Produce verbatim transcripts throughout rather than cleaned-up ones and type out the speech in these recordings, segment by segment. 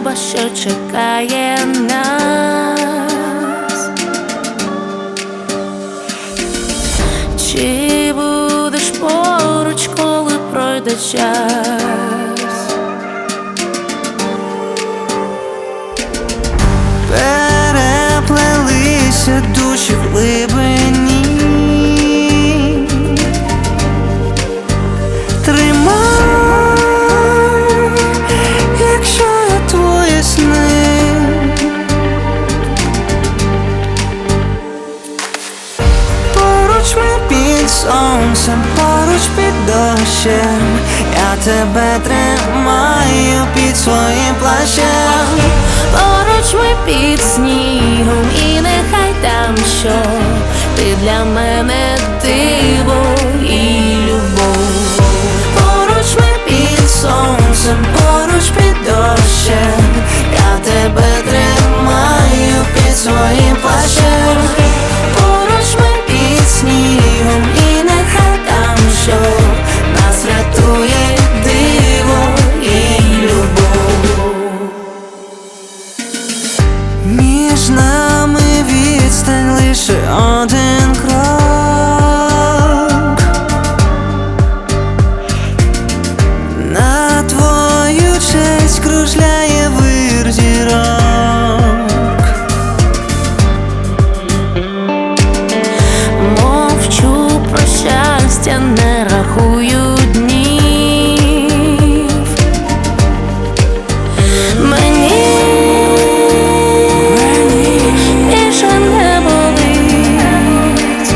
небо, що чекає нас. Чи будеш поруч, коли пройде час? Переплелися душі в глибині. Тримай, якщо я твої сни. Поруч ми під сонцем, поруч під дощем. Я тебе тримаю під своїм плащем. Поруч ми під снігом, і нехай там що. Ти для мене диво і любов. Поруч ми під сонцем, поруч під дощем. Я тебе тримаю під своїм плащем. Поруч ми під снігом, і нехай там що. Нас рятує диво і любов. Між нами відстань лише один крок. На твою честь кружляє вир зірок. Мовчу про щастя, не рахую днів. Мені більше не болить.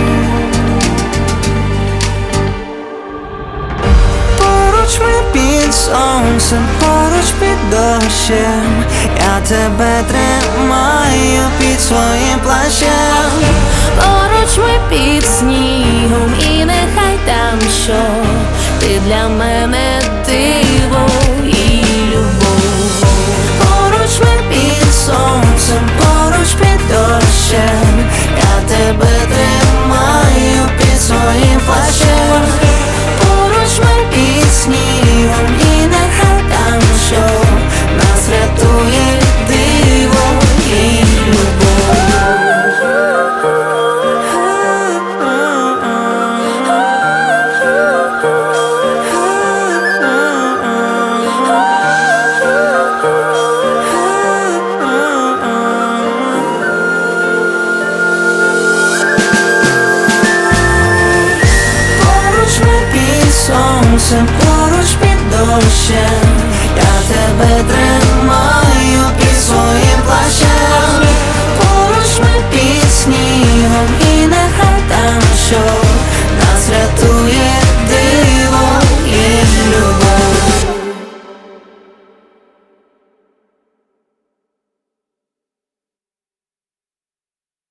Поруч ми під сонцем, поруч під дощем. Я тебе тримаю під своїм плащем. Поруч ми під снігом, і нехай там що. Ти для мене диво і любов. Поруч ми під сонцем, поруч під дощем. Я тебе тримаю під своїм плащем. Поруч ми під снігом, і нехай там що. Нас рятує диво і любов. Поруч ми під сонцем, поруч під дощем. Я тебе тримаю